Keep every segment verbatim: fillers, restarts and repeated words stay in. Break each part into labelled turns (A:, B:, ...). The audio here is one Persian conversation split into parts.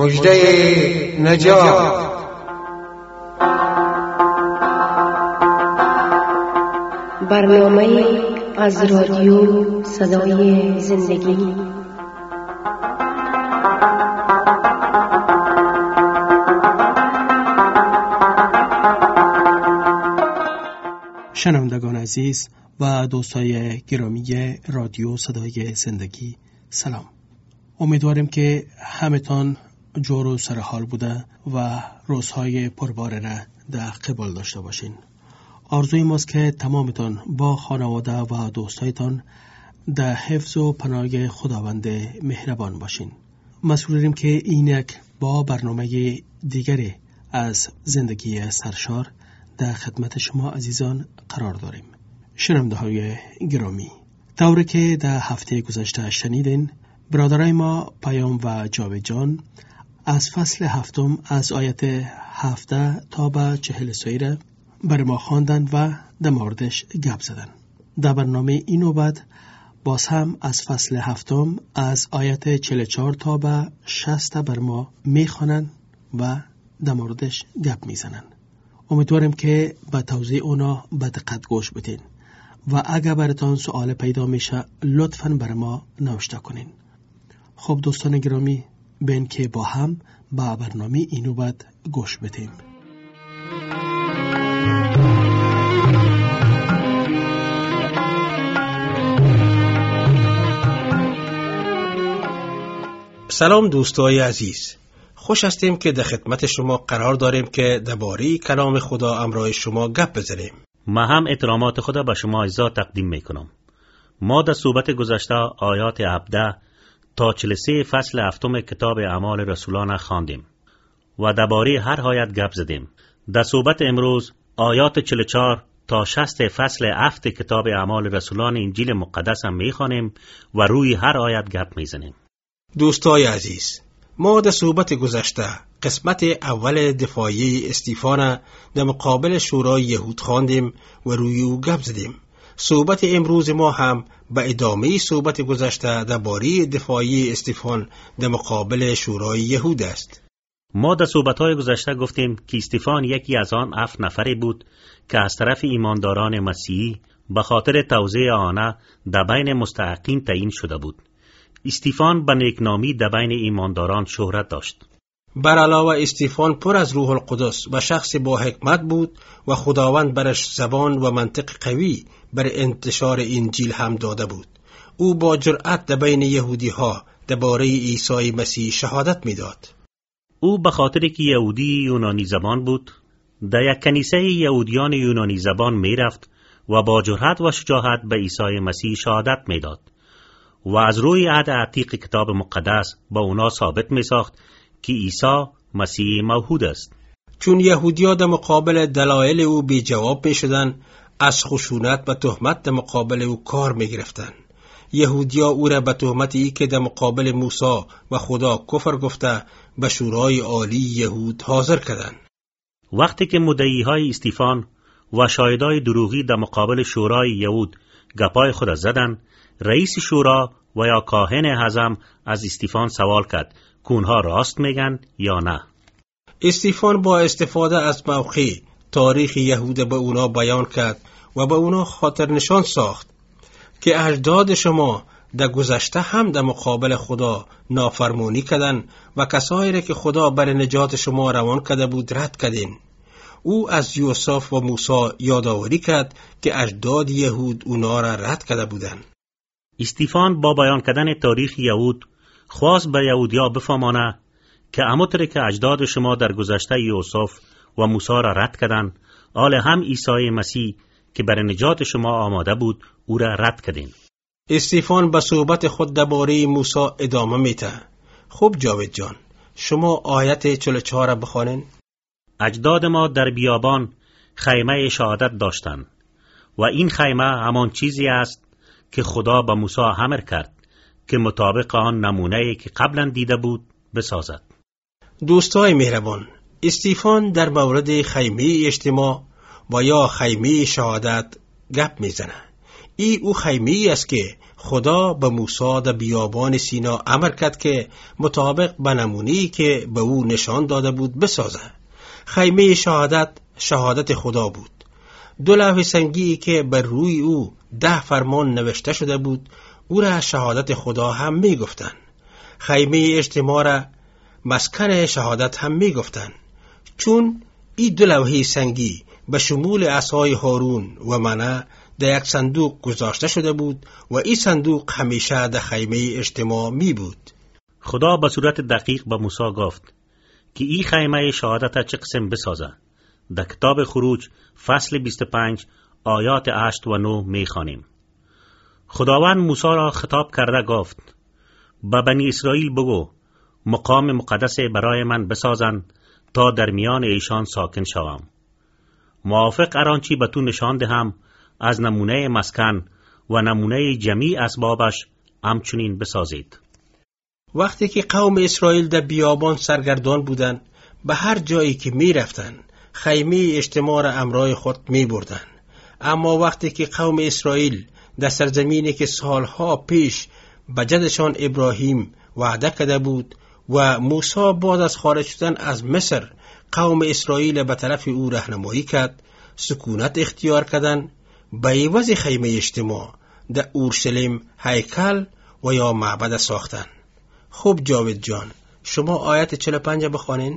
A: مژده نجات.
B: برنامه از رادیو صدای زندگی.
C: شنوندگان عزیز و دوستای گرامی رادیو صدای زندگی، سلام. امیدواریم که همتان جور و سرحال بوده و روزهای پربار را در قبال داشته باشین. آرزوی ماست که تمامتان با خانواده و دوستایتان در حفظ و پناه خداوند مهربان باشین. مسئولیم که اینک با برنامه دیگری از زندگی سرشار در خدمت شما عزیزان قرار داریم. شنونده های گرامی، طوری که در هفته گذشته شنیدین، برادرای ما پیام و جاوید جان از فصل هفتم از آیت هفده تا به چهل سویره بر ما خواندن و در موردش گپ زدن. در برنامه این نوبت باز هم از فصل هفتم از آیت چهل و چهار تا به شصت بر ما میخوانن و در موردش گپ میزنن. امیدوارم که به توضیح اونا به دقت گوش بدین و اگر براتون سوال پیدا میشه لطفاً بر ما نوشته کنین. خب دوستان گرامی، بین که با هم به برنامه این نوبت گوش بدیم.
D: سلام دوستای عزیز، خوش هستیم که در خدمت شما قرار داریم که درباره کلام خدا امرای شما گپ بزنیم.
E: ما هم احترامات خدا به شما عزیزا تقدیم میکنم. ما در صحبت گذشته آیات هفده تا چهل و سه فصل هفتم کتاب اعمال رسولان خواندیم و درباره هر آیت گپ زدیم. در صحبت امروز آیات چهل و چهار تا شصت فصل هفت کتاب اعمال رسولان انجیل مقدس هم میخوانیم و روی هر آیت گپ میزنیم.
D: دوستای عزیز، ما در صحبت گذشته قسمت اول دفاعی استیفان در مقابل شورای یهود خواندیم و روی او گپ زدیم. صحبت امروز ما هم به ادامه صحبت گذشته درباره دفاعی استیفان در مقابل شورای یهود است.
E: ما در صحبت‌های گذشته گفتیم که استیفان یکی از آن هفت نفری بود که از طرف ایمانداران مسیحی به خاطر توزیع آنها در بین مستحقین تعیین شده بود. استیفان به نیکنامی در بین ایمانداران شهرت داشت.
D: بر علاوه استیفان پر از روح القدس و شخص با حکمت بود و خداوند برش زبان و منطق قوی بر انتشار انجیل هم داده بود. او با جرأت در بین یهودی ها درباره عیسی مسیح شهادت میداد.
E: او به خاطر که یهودی یونانی زبان بود در یک کنیسه یهودیان یونانی زبان می رفت و با جرأت و شجاعت به عیسی مسیح شهادت میداد و از روی عهد عتیق کتاب مقدس با اونا ثابت می ساخت که عیسی مسیح موعود است.
D: چون یهودی‌ها در مقابل دلایل او بی جواب می شدن، از خشونت و تهمت در مقابل او کار می گرفتن. یهودی‌ها او را به تهمت ای که در مقابل موسی و خدا کفر گفته به شورای عالی یهود حاضر کردند.
E: وقتی که مدعی‌های استیفان و شاهدای دروغی در مقابل شورای یهود گپای خود زدن، رئیس شورا و یا کاهن اعظم از استیفان سوال کرد که اونها راست میگن یا نه.
D: استیفان با استفاده از موقع تاریخ یهود به اونا بیان کرد و به اونا خاطر نشان ساخت که اجداد شما در گذشته هم در مقابل خدا نافرمانی کردن و کسایی را که خدا برای نجات شما روان کرده بود رد کردین. او از یوسف و موسی یادآوری کرد که اجداد یهود اونا را رد کرده بودند.
E: استیفان با بیان کردن تاریخ یهود خواست به یهودیا بفهمانه که همونطور که اجداد شما در گذشته یوسف و موسی را رد کردند، حال هم عیسی مسیح که برای نجات شما آماده بود او را رد کردین.
D: استیفان به صحبت خود درباره موسی ادامه میده. خب جاوید جان، شما آیت چهل و چهار را بخوانید.
E: اجداد ما در بیابان خیمه شهادت داشتند و این خیمه همان چیزی است که خدا با موسی امر کرد که مطابق آن نمونه‌ای که قبلا دیده بود بسازد.
D: دوستای مهربان، استیفان در مورد خیمه اجتماع و یا خیمه شهادت گپ میزنه. ای او خیمه است که خدا به موسی در بیابان سینا امر کرد که مطابق به نمونه‌ای که به او نشان داده بود بسازه. خیمه شهادت شهادت خدا بود. دو لوح سنگی که بر روی او ده فرمان نوشته شده بود او را شهادت خدا هم می گفتن. خیمه اجتماع را مسکن شهادت هم می گفتن، چون این دو لوح سنگی به شمول عصای هارون و منه در یک صندوق گذاشته شده بود و این صندوق همیشه در خیمه اجتماع می بود.
E: خدا به صورت دقیق به موسی گفت که این خیمه شهادت چه قسم بسازه. در کتاب خروج فصل بیست و پنج آیات هشت و نه می خوانیم. خداوند موسی را خطاب کرده گفت به بنی اسرائیل بگو مقام مقدس برای من بسازند تا در میان ایشان ساکن شوم. موافق ارانچی به تو نشان دهم از نمونه مسکن و نمونه جمیع اسبابش همچنین بسازید.
D: وقتی که قوم اسرائیل در بیابان سرگردان بودند، به هر جایی که می رفتن خیمه اجتماع را همراه خود می بردن. اما وقتی که قوم اسرائیل در سرزمینی که سالها پیش به جدشان ابراهیم وعده کرده بود و موسی بعد از خارج شدن از مصر قوم اسرائیل به طرف او راهنمایی کرد، سکونت اختیار کردن، به عوض خیمه اجتماع در اورشلیم هیکل و یا معبد ساختن. خوب جاوید جان، شما آیت چهل و پنج بخوانین.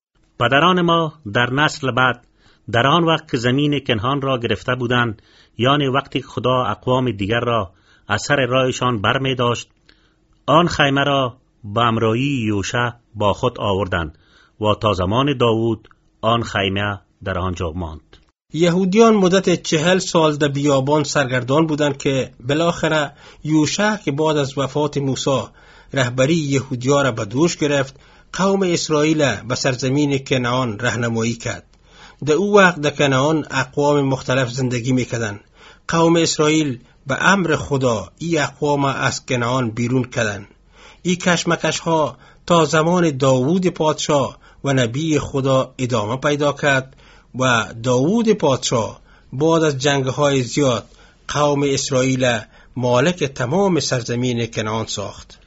E: پدران ما در نسل بعد در آن وقت که زمین کنعان را گرفته بودند، یعنی وقتی خدا اقوام دیگر را از سر راهشان برمی داشت، آن خیمه را به همراهی یوشع با خود آوردند و تا زمان داوود آن خیمه در آنجا ماند.
D: یهودیان مدت چهل سال در بیابان سرگردان بودند که بالاخره یوشع که بعد از وفات موسی رهبری یهودیا را به دوش گرفت، قوم اسرائیل به سرزمین کنعان راهنمایی کرد. در او وقت در کنعان اقوام مختلف زندگی میکردند. قوم اسرائیل به امر خدا این اقوام از کنعان بیرون کردند. این کشمکش ها تا زمان داوود پادشاه و نبی خدا ادامه پیدا کرد و داوود پادشاه بعد از جنگ های زیاد قوم اسرائیل مالک تمام سرزمین کنعان ساخت.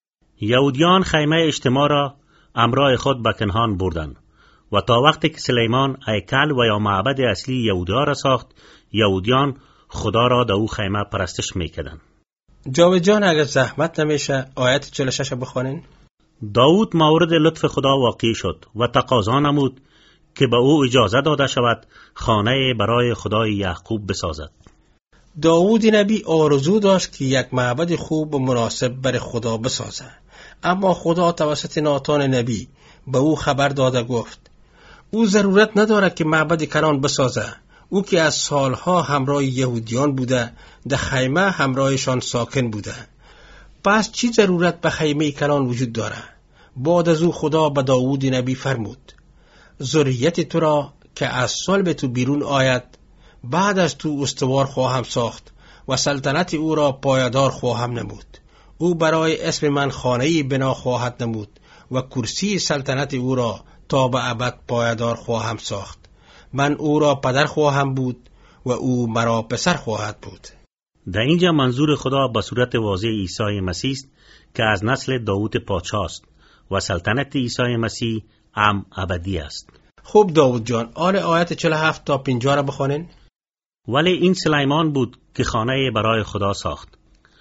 E: یهودیان خیمه اجتماع را همراه خود به کنعان بردند و تا وقتی که سلیمان هیکل و یا معبد اصلی یهودیا را ساخت، یهودیان خدا را در او خیمه پرستش میکردند.
D: جاوید جان اگر زحمت نمیشه آیت چهل و شش بخوانین.
E: داوود مورد لطف خدا واقع شد و تقاضا نمود که به او اجازه داده شود خانه برای خدای یعقوب بسازد.
D: داوود نبی آرزو داشت که یک معبد خوب و مناسب برای خدا بسازد، اما خدا توسط ناتان نبی به او خبر داده گفت او ضرورت ندارد که معبد کنعان بسازه. او که از سالها همراه یهودیان بوده، در خیمه همراهشان ساکن بوده، پس چی ضرورت به خیمه کنعان وجود داره؟ بعد از او خدا به داوود نبی فرمود ذریت تو را که از صلب تو بیرون آید بعد از تو استوار خواهم ساخت و سلطنت او را پایدار خواهم نمود. او برای اسم من خانه‌ای بنا خواهد نمود و کرسی سلطنت او را تا به ابد پایدار خواهم ساخت. من او را پدر خواهم بود و او مرا پسر خواهد بود.
E: در اینجا منظور خدا به صورت واضح عیسی مسیح است که از نسل داوود پادشاه است و سلطنت عیسی مسیح هم ابدی است.
D: خوب داوود جان، آل آیت چهل و هفت تا پنجاه را بخوانین.
E: ولی این سلیمان بود که خانه برای خدا ساخت.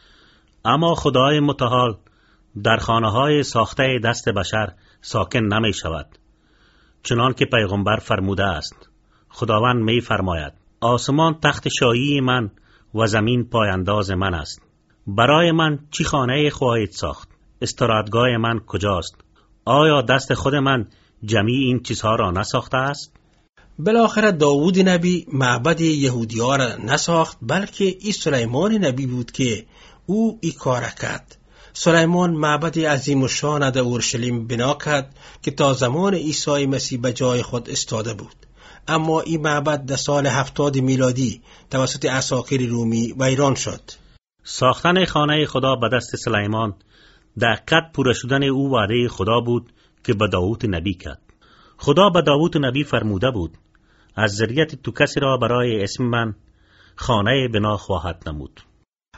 E: اما خدای متعال در خانه های ساخته دست بشر ساکن نمی شود، چنان که پیغمبر فرموده است. خداوند می فرماید آسمان تخت شاهی من و زمین پایانداز من است. برای من چی خانه خواهید ساخت؟ استراحتگاه من کجاست؟ آیا دست خود من جمیع این چیزها را نساخته است؟
D: بالاخره داوود نبی معبد یهودی‌ها را نساخت، بلکه این سلیمان نبی بود که او این کار کرد. سلیمان معبد عظیم و شان در اورشلیم بنا کرد که تا زمان عیسی مسیح به جای خود استاده بود. اما این معبد در سال هفتاد میلادی توسط عساکر رومی ویران شد.
E: ساختن خانه خدا به دست سلیمان دقیق پوره شدن او وعده خدا بود که به داوود نبی کرد. خدا به داوود نبی فرموده بود از ذریت تو کسی را برای اسم من خانه بنا خواهد نمود.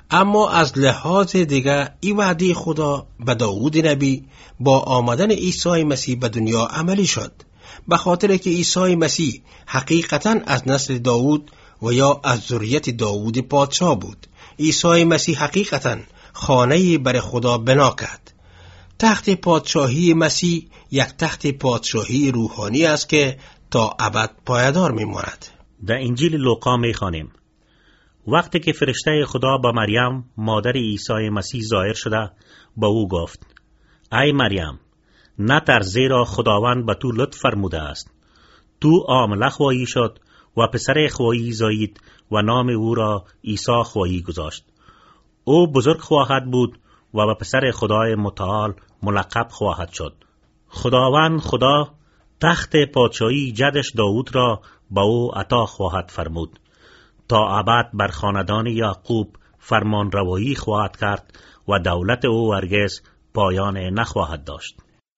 D: اما از لحاظ دیگر این وعده خدا به داوود نبی با آمدن عیسی مسیح به دنیا عملی شد، به خاطر که عیسی مسیح حقیقتاً از نسل داوود و یا از ذریت داوود پادشاه بود. عیسی مسیح حقیقتاً خانه‌ای برای خدا بنا کرد. تخت پادشاهی مسیح یک تخت پادشاهی روحانی است که تا ابد پایدار می‌ماند.
E: در انجیل لوقا می‌خوانیم وقتی که فرشته خدا با مریم مادر عیسی مسیح ظاهر شده با او گفت ای مریم نترس، زیرا خداوند به تو لطف فرموده است. تو آمله خواهی شد و پسر خواهی زایید و نام او را عیسی خواهی گذاشت. او بزرگ خواهد بود و به پسر خدای متعال ملقب خواهد شد. خداوند خدا تخت پادشاهی جدش داوود را به او عطا خواهد فرمود. تا ابد بر خاندان یعقوب فرمان روایی خواهد کرد و دولت او هرگز پایان نخواهد داشت.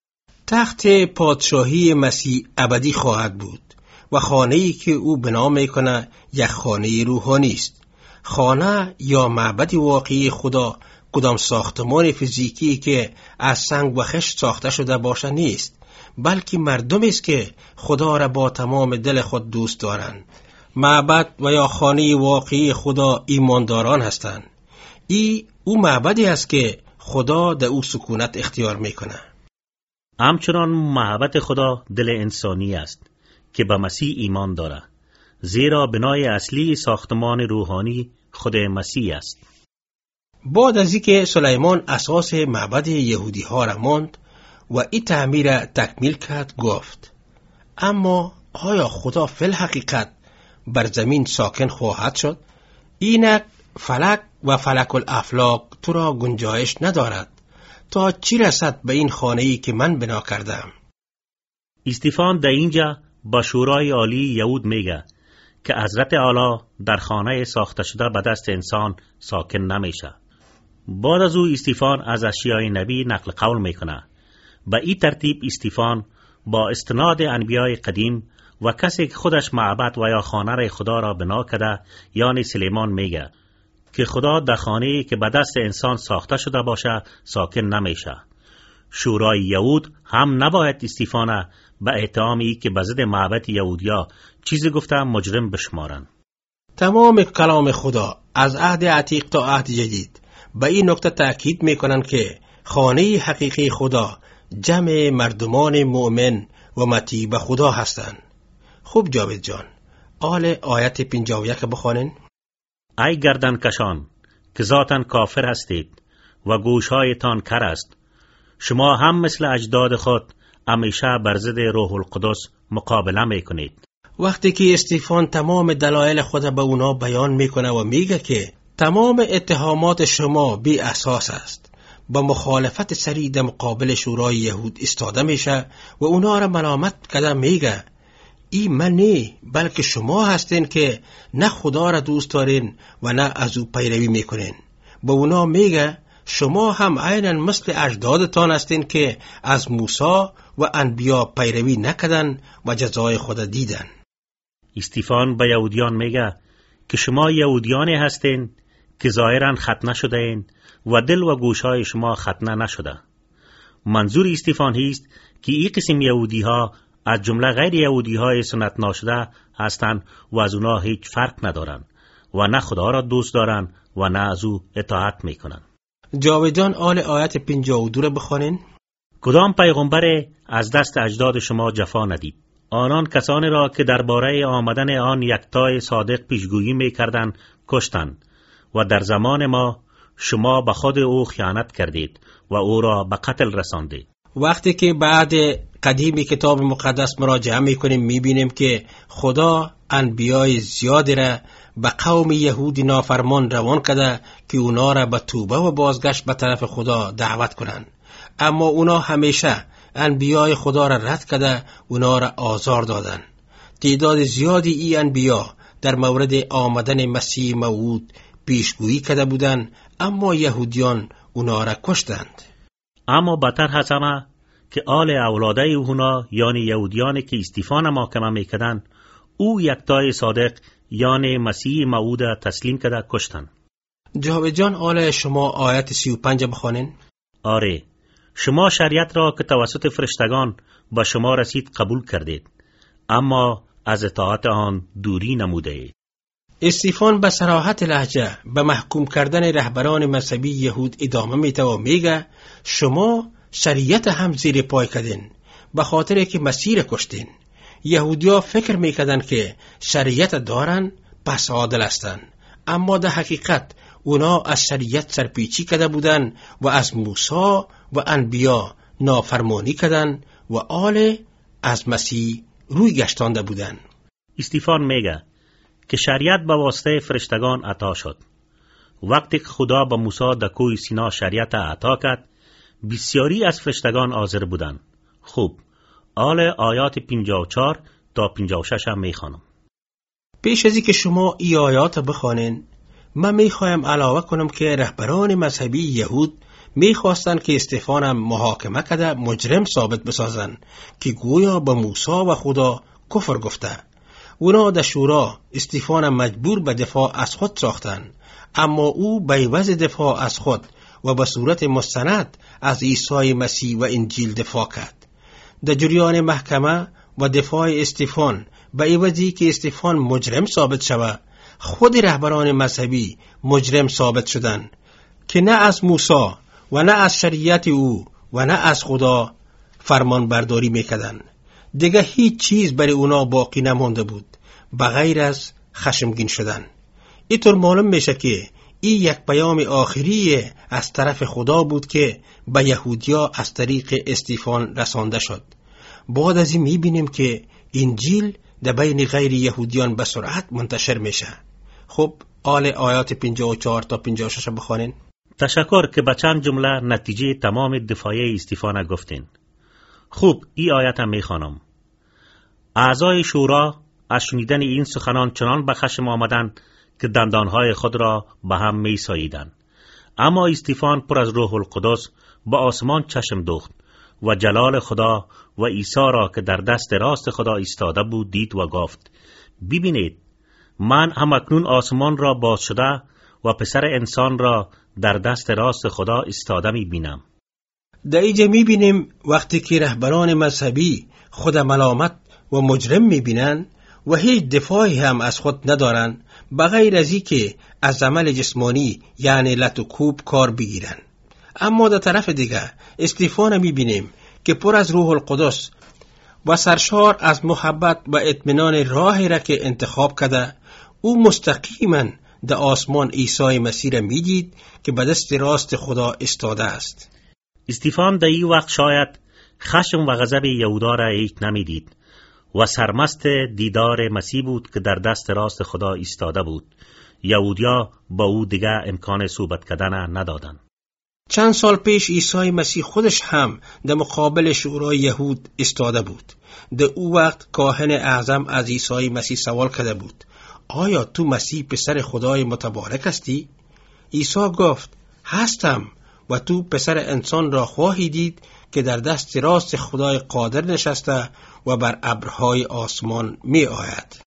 D: تخت پادشاهی مسیح ابدی خواهد بود و خانه‌ای که او بنا میکنه یک خانه روحانی است. خانه یا معبد واقعی خدا کدام ساختمان فیزیکی که از سنگ و خشت ساخته شده باشه نیست، بلکه مردمی است که خدا را با تمام دل خود دوست دارند. معبد و یا خانه واقعی خدا ایمانداران هستند. ای او معبدی است که خدا در او سکونت اختیار میکنه.
E: همچنان محبت خدا دل انسانی است که به مسیح ایمان داره، زیرا بنای اصلی ساختمان روحانی خود مسیح است.
D: بعد از اینکه سلیمان اساس معبد یهودی ها را ماند و این تعمیر تکمیل کرد گفت اما آیا خدا فی الحقیقت بر زمین ساکن خواهد شد؟ اینک فلک و فلک الافلاک تو را گنجایش ندارد تا چی رسد به این خانه‌ای که من بنا کردم.
E: استیفان در اینجا با شورای عالی یهود میگه که حضرت اعلی در خانه ساخته شده به دست انسان ساکن نمیشه. بعد از او استیفان از اشعیا نبی نقل قول میکنه. به این ترتیب استیفان با استناد انبیای قدیم و کسی که خودش معبد و یا خانه خدا را بنا کرده یعنی سلیمان میگه که خدا در خانه‌ای که به دست انسان ساخته شده باشه ساکن نمیشه. شورای یهود هم نباید استیفان به اتهامی که به ضد معبد یهودیا چیزی گفته مجرم بشمارن.
D: تمام کلام خدا از عهد عتیق تا عهد جدید به این نکته تأکید میکنن که خانه حقیقی خدا جمع مردمان مؤمن و مطیع به خدا هستند. خوب جاوید جان، آل آیت پنجاه و یک بخوانین.
E: ای گردن کشان که ذاتاً کافر هستید و گوشهایتان کر است، شما هم مثل اجداد خود همیشه بر ضد روح القدس مقابله میکنید.
D: وقتی که استیفان تمام دلایل خود به اونا بیان میکنه و میگه که تمام اتهامات شما بی اساس است، با مخالفت سریع در مقابل شورای یهود استاده میشه و اونا را ملامت کرده میگه ای من نه، بلکه شما هستین که نه خدا را دوست دارین و نه از او پیروی میکنین. با اونا میگه شما هم عیناً مثل اجدادتان هستین که از موسی و انبیا پیروی نکردن و جزای خود دیدن.
E: استیفان به یهودیان میگه که شما یهودیانی هستین که ظاهراً ختنه شده این و دل و گوشهای شما ختنه نشده. منظور استیفان هیست که این قسم یهودی ها از جمله غیر یهودی های سنت ناشده هستند و از اونا هیچ فرق ندارن و نه خدا را دوست دارن و نه از او اطاعت میکنن.
D: جاویدان آل آیت پنجاه و دو را بخوانین.
E: کدام پیغمبر از دست اجداد شما جفا ندید؟ آنان کسانی را که درباره آمدن آن یکتای صادق پیشگویی میکردند کشتند و در زمان ما شما به خود او خیانت کردید و او را به قتل رساندید.
D: وقتی که بعد قدیم کتاب مقدس مراجعه میکنیم میبینیم که خدا انبیای زیادی را به قوم یهودی نافرمان روان کرده که اونا را به توبه و بازگشت به طرف خدا دعوت کنند، اما اونا همیشه انبیای خدا را رد کرده اونا را آزار دادن. تعداد زیادی ای انبیا در مورد آمدن مسیح موعود پیشگویی کرده بودند، اما یهودیان اونا را کشتند.
E: اما بدتر هست همه که آل اولاده اونا یعنی یهودیانی که استیفان محاکمه میکردن او یکتای صادق یعنی مسیح موعود تسلیم کرده کشتن.
D: جاوید جان، آله شما آیت سی و پنج بخوانین.
E: آره، شما شریعت را که توسط فرشتگان با شما رسید قبول کردید، اما از اطاعت آن دوری نموده اید.
D: استیفان به صراحت لهجه به محکوم کردن رهبران مذهبی یهود ادامه میده و میگه شما شریعت هم زیر پای کردین به خاطر که مسیح کشتین. یهودیا فکر میکردن که شریعت دارن پس عادل هستن، اما در حقیقت اونا از شریعت سرپیچی کرده بودن و از موسی و انبیا نافرمانی کردن و آل از مسیح روی گشتانده بودن.
E: استیفان میگه که شریعت به واسطه فرشتگان عطا شد. وقتی که خدا به موسی در کوه سینا شریعت عطا کرد، بسیاری از فرشتگان حاضر بودند. خوب، آل آیات پنجاه و چهار تا پنجاه و شش هم میخوانم.
D: پیش ازی که شما ای آیات بخوانین، من میخوایم علاوه کنم که رهبران مذهبی یهود میخواستن که استیفانم محاکمه کرده مجرم ثابت بسازن که گویا به موسی و خدا کفر گفته. اونا در شورا استیفانم مجبور به دفاع از خود ساختن، اما او به عوض دفاع از خود و به صورت مستند از عیسی مسیح و انجیل دفاع کرد. در جریان محکمه و دفاع استیفان به عوضی که استیفان مجرم ثابت شود، خود رهبران مذهبی مجرم ثابت شدن که نه از موسی و نه از شریعت او و نه از خدا فرمان برداری میکردن. دیگه هیچ چیز برای اونا باقی نمانده بود بغیر از خشمگین شدن. اینطور معلوم میشه که این یک پیام آخری از طرف خدا بود که به یهودیا از طریق استیفان رسانده شد. بعد از این میبینیم که انجیل در بین غیر یهودیان به سرعت منتشر میشه. خب آل آیات پنجاه و چهار تا پنجاه و شش بخوانین.
E: تشکر که به چند جمله نتیجه تمام دفاعی استیفان گفتین. خوب، این آیت هم میخوانم. اعضای شورا از شنیدن این سخنان چنان به خشم آمدند که دندانهای خود را به هم می ساییدند. اما استیفان پر از روح القدس با آسمان چشم دوخت و جلال خدا و عیسی را که در دست راست خدا ایستاده بود دید و گفت: ببینید، من هم اکنون آسمان را باز شده و پسر انسان را در دست راست خدا ایستاده می بینم.
D: در اینجا می بینیم وقتی که رهبران مذهبی خود ملامت و مجرم می بینن و هیچ دفاعی هم از خود ندارن بغیر از این که از عمل جسمانی یعنی لط و کوب کار بگیرن. اما در طرف دیگه استیفان می بینیم که پر از روح القدس و سرشار از محبت و اطمینان راهی را که انتخاب کرده، او مستقیما در آسمان عیسی مسیح را می دید که به دست راست خدا استاده است.
E: استیفان در این وقت شاید خشم و غضب یهودا را هیچ نمی دید و سرمست دیدار مسیح بود که در دست راست خدا ایستاده بود. یهودیا با او دیگه امکان صحبت کردن ندادند.
D: چند سال پیش عیسی مسیح خودش هم در مقابل شورای یهود ایستاده بود. در او وقت کاهن اعظم از عیسی مسیح سوال کرده بود: آیا تو مسیح پسر خدای متبارک هستی؟ عیسی گفت: هستم و تو پسر انسان را خواهی دید که در دست راست خدای قادر نشسته و بر ابرهای آسمان می آید.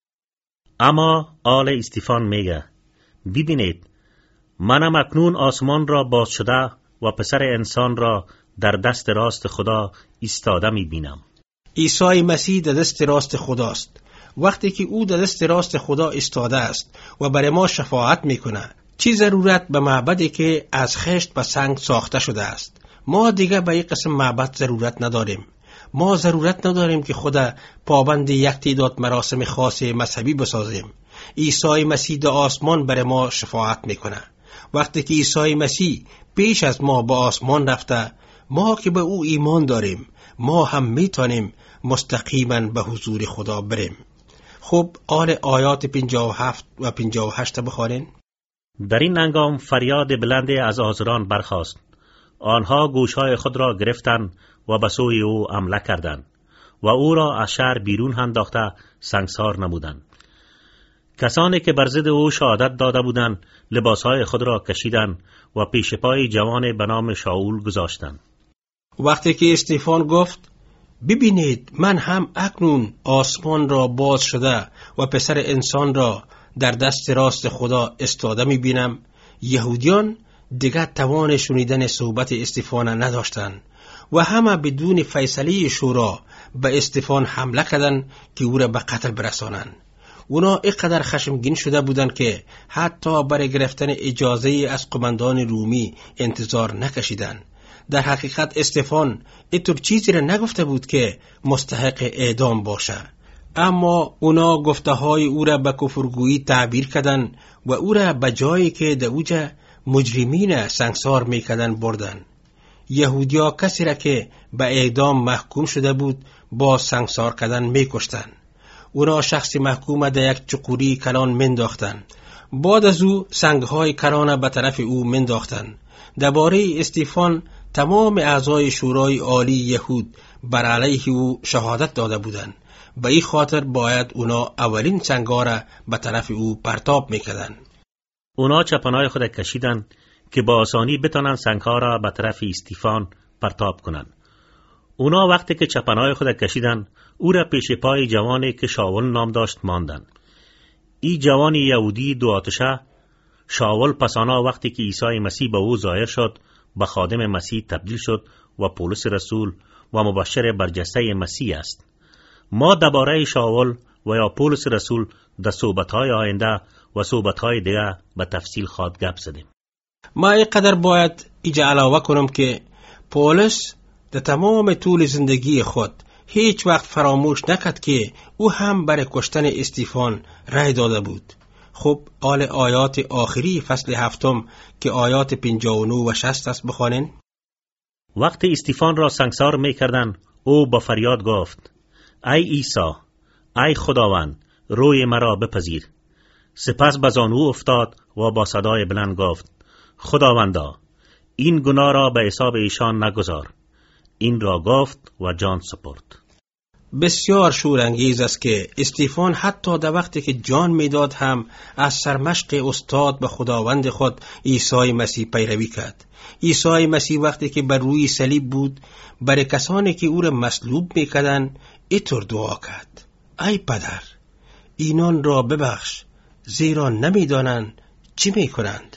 E: اما آل استیفان میگه: ببینید، منم اکنون آسمان را باز شده و پسر انسان را در دست راست خدا ایستاده می بینم.
D: عیسی مسیح در دست راست خداست. وقتی که او در دست راست خدا ایستاده است و برای ما شفاعت میکنه، چی ضرورت به معبدی که از خشت و سنگ ساخته شده است؟ ما دیگه به این قسم معبد ضرورت نداریم. ما ضرورت نداریم که خدا پابند یک تعداد مراسم خاص مذهبی بسازیم. عیسی مسیح در آسمان برای ما شفاعت میکنه. وقتی که عیسی مسیح پیش از ما به آسمان رفته، ما که به او ایمان داریم، ما هم میتونیم مستقیما به حضور خدا بریم. خب آل آیات پنجاه و هفت و پنجاه و هشت بخوانین.
E: در این هنگام فریاد بلند از حاضران برخاست. آنها گوشهای خود را گرفتند و به سوی او حمله کردند و او را از شهر بیرون انداخته سنگسار نمودند. کسانی که بر ضد او شهادت داده بودند لباسهای خود را کشیدند و پیش پای جوان به نام شاول گذاشتند.
D: وقتی که استیفان گفت: ببینید، من هم اکنون آسمان را باز شده و پسر انسان را در دست راست خدا استاده می بینم، یهودیان دیگر توان شنیدن صحبت استفان نداشتند و همه بدون فیصله شورا به استفان حمله کردند که او را به قتل برسانند. اونا اینقدر خشمگین شده بودند که حتی برای گرفتن اجازه از قماندان رومی انتظار نکشیدند. در حقیقت استفان اینطور چیزی را نگفته بود که مستحق اعدام باشه، اما اونا گفته های او را به کفرگویی تعبیر کردند و او را به جایی که در اوجه مجرمین سنگسار میکردن بردن. یهودیا کسی را که به اعدام محکوم شده بود با سنگسار کردن میکشتن. اونا شخصی محکوم در یک چقوری کلان منداختن. بعد از او سنگهای کرانه به طرف او منداختن. درباره استفان تمام اعضای شورای عالی یهود بر علیه او شهادت داده بودند. به این خاطر باید اونا اولین سنگها را به طرف او پرتاب میکردن.
E: اونا چپانهای خود کشیدن که با آسانی بتانن سنگها را به طرف استفان پرتاب کنن. اونا وقتی که چپانهای خود کشیدن او را پیش پای جوانی که شاول نام داشت ماندن. این جوان یهودی دو آتشه شاول پسانا وقتی که عیسی مسیح به او ظاهر شد به خادم مسیح تبدیل شد و پولس رسول و مبشر برجسته مسیح است. ما درباره شاول و یا پولس رسول در صحبت‌های آینده و صحبت‌های دیگه به تفصیل خواد گپ زدیم.
D: ما اینقدر باید ایجا علاوه کنم که پولس در تمام طول زندگی خود هیچ وقت فراموش نکرد که او هم برای کشتن استفان رای داده بود. خب آل آیات آخری فصل هفتم که آیات پنجاه و نه و شصت است بخوانین.
E: وقتی استفان را سنگسار می‌کردند او با فریاد گفت: ای عیسی، ای خداوند، روی مرا بپذیر. سپس به زانو افتاد و با صدای بلند گفت: خداوندا، این گناه را به حساب ایشان نگذار. این را گفت و جان سپرد.
D: بسیار شورانگیز است که استفان حتی در وقتی که جان میداد هم از سرمشق استاد به خداوند خود عیسی مسیح پیروی کرد. عیسی مسیح وقتی که بر روی صلیب بود برای کسانی که او را مصلوب میکردند اینطور دعا کرد: ای پدر، اینان را ببخش، زیرا نمیدانند چی میکنند.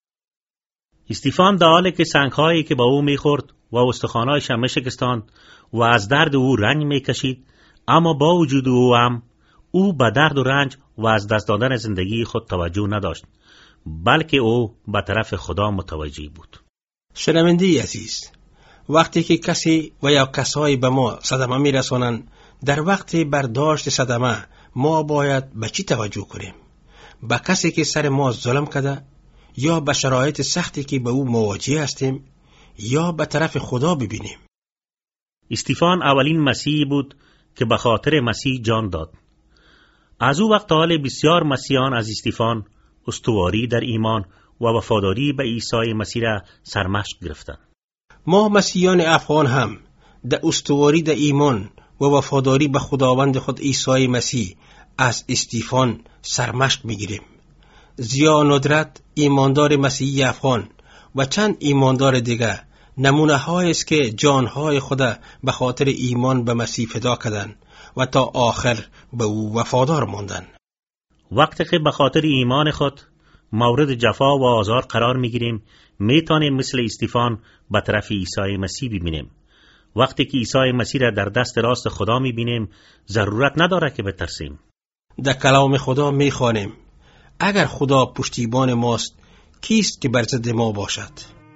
E: استفان در حالی که سنگهایی که با او میخورد و استخوان‌هایش هم میشکستاند و از درد او رنج میکشید، اما با وجود او هم او به درد و رنج و از دست دادن زندگی خود توجه نداشت، بلکه او به طرف خدا متوجه بود.
D: شنونده عزیز، وقتی که کسی و یا کسایی به ما صدمه میرسانند، در وقت برداشت صدمه ما باید به چی توجه کنیم؟ به کسی که سر ما ظلم کرده، یا به شرایط سختی که به او مواجه هستیم، یا به طرف خدا ببینیم؟
E: استفان اولین مسیحی بود که به خاطر مسیح جان داد. از او وقت حال بسیار مسیحیان از استفان استواری در ایمان و وفاداری به عیسی مسیح را سرمشق گرفتند.
D: ما مسیحیان افغان هم در استواری در ایمان و وفاداری به خداوند خود عیسی مسیح از استفان سرمشق میگیریم. ضیا ندرت ایماندار مسیحی افغان و چند ایماندار دیگر نمونه هایی است که جانهای خود به خاطر ایمان به مسیح فدا کردند و تا آخر به او وفادار ماندند.
E: وقتی که به خاطر ایمان خود مورد جفا و آزار قرار میگیریم، میتونیم مثل استفان به طرف عیسی مسیح ببینیم. وقتی که عیسی مسیح را در دست راست خدا میبینیم، ضرورت نداره که بترسیم.
D: در کلام خدا میخوانیم: اگر خدا پشتیبان ماست، کیست که بر ضد ما باشد؟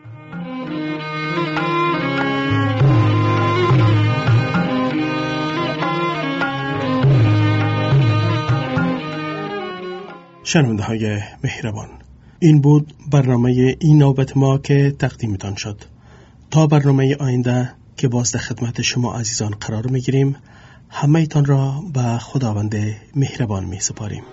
C: شنونده های مهربان، این بود برنامه این نوبت ما که تقدیمتان شد. تا برنامه آینده که باز در خدمت شما عزیزان قرار میگیریم، همه ایتان را به خداوند مهربان می سپاریم.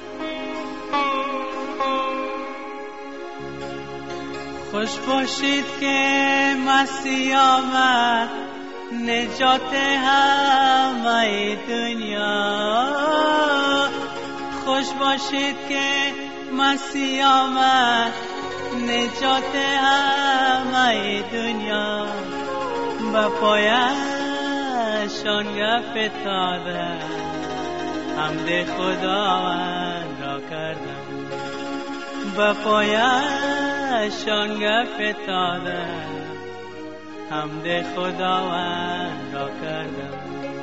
A: خوش باشید که مسیح آمد، نجات همه دنیا. خوش باشید که مسیح آمد، نجات همه دنیا. به پایشان گفتاده، حمد خداوند را کردم. به پایش آنگه فتاده حمد خداوند را کردم.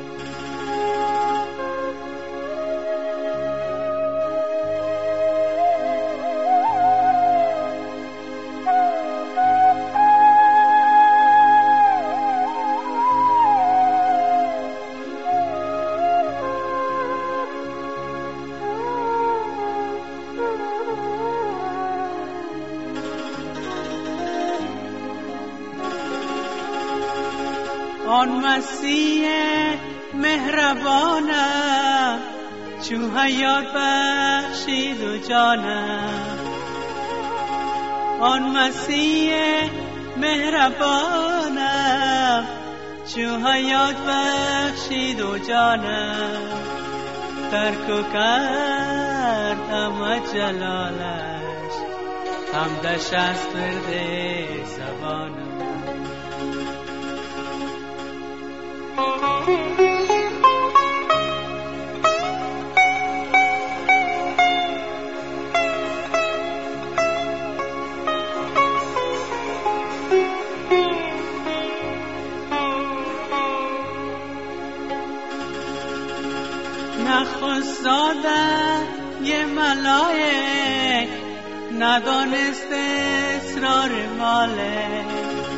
A: آن مسیح مهربانم چو حیات بخشید و جانم. آن مسیح مهربانم چو حیات بخشید و جانم. ترک و کرد همه جلالش حمدش از فرد زبانم. نخست زادن یه ملائک ندانست اسرار مالک.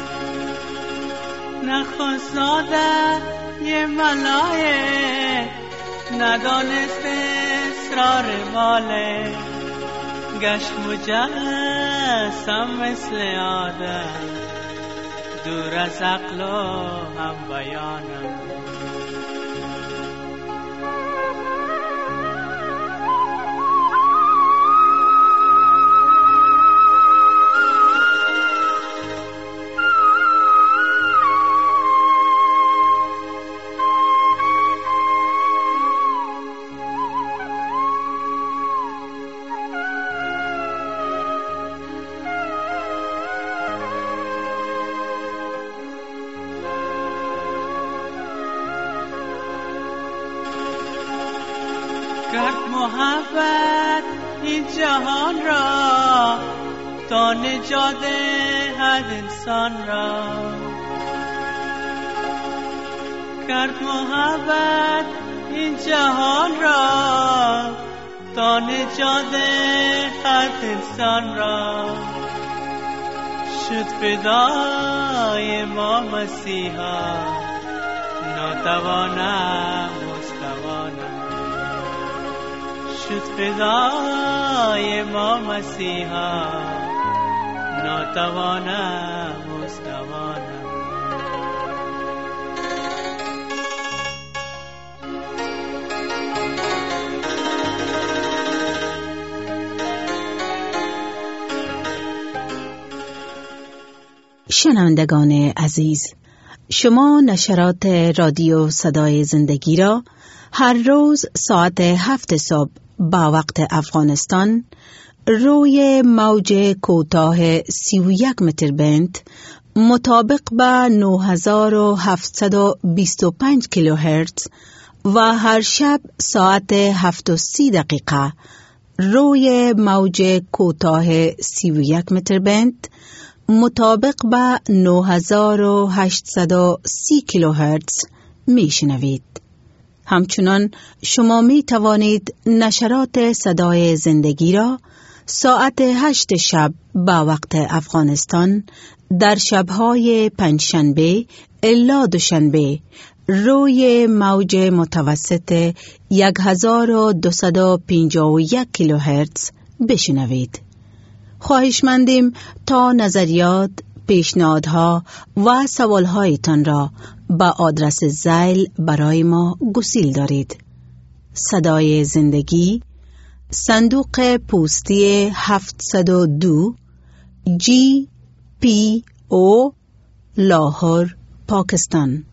A: نخست زادن یه ملائک ندانست اسرار مالک. گشت مجسم مثل آدم دور از عقل و هم بیانم. کرد محبت این جهان را تا نجات هر انسان را. کرد محبت این جهان را تا نجات هر انسان را. شد فدای ما مسیحا ناتوانم مستوانم. شد فدای ما مسیحا ناتوانم مستوانم.
F: شنوندگان عزیز، شما نشرات رادیو صدای زندگی را هر روز ساعت هفت صبح با وقت افغانستان روی موج کوتاه سی و یک متر بند مطابق به نه هزار و هفتصد و بیست و پنج کیلوهرتز و هر شب ساعت هفت و سی دقیقه روی موج کوتاه سی و یک متر بند مطابق به نه هزار و هشتصد و سی کیلوهرتز می شنوید. همچنان شما می توانید نشرات صدای زندگی را ساعت هشت شب با وقت افغانستان در شبهای پنجشنبه الا دوشنبه روی موج متوسط یک هزار و دویست و پنجاه و یک کیلوهرتز بشنوید. خواهشمندیم تا نظریات، پیشنهادها و سوالهایتان را با آدرس زیل برای ما گسیل دارید. صدای زندگی، صندوق پستی هفتصد و دو، جی پی او، لاهور، پاکستان.